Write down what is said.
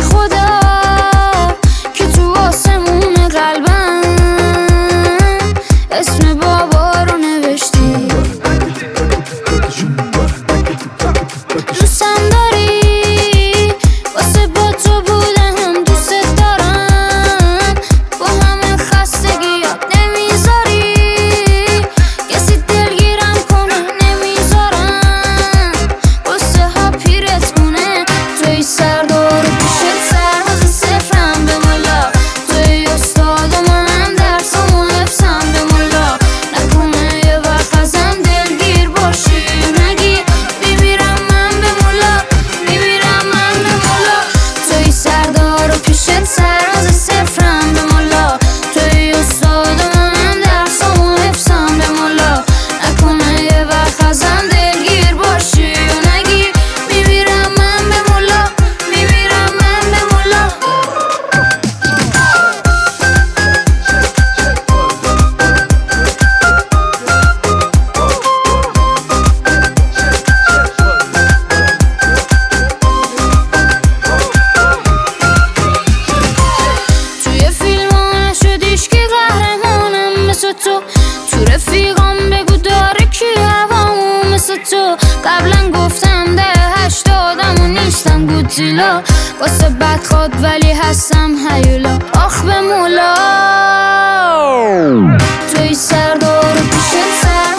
خدا که تو آسمون قلبم اسم بابا رو نوشتی. دوستم داری واسه با تو بودم، دوست دارم با همه خستگیات نمیذاری کسی دلگیرم کنه، نمیذارم واسه ها پیرت کنه. توی سردار و پیشت سرباز صفرم به ملا، توی استاد و منم درسامو حفظم به ملا. نکنه یه وقت ازم دلگیر باشی نگی میمیرم من به ملا، میمیرم من به ملا. توی سردار و پیشت سرباز صفرم به ملا، توی استاد و منم درسامو حفظم به ملا. نکنه یه وقت ازم دلگیر باشی و نگی میمیرم من به ملا، میمیرم من به ملا. توی فیلم ها نشدیش که قهرمانم مثل تو رفیقام بگو داره کی هوامو مثل تو. قبلا گفتم ده 80 و نیستم گوتیلا، واسه بدخواد ولی هستم هیولا. آخ به مولا توی سردار و پیشت سر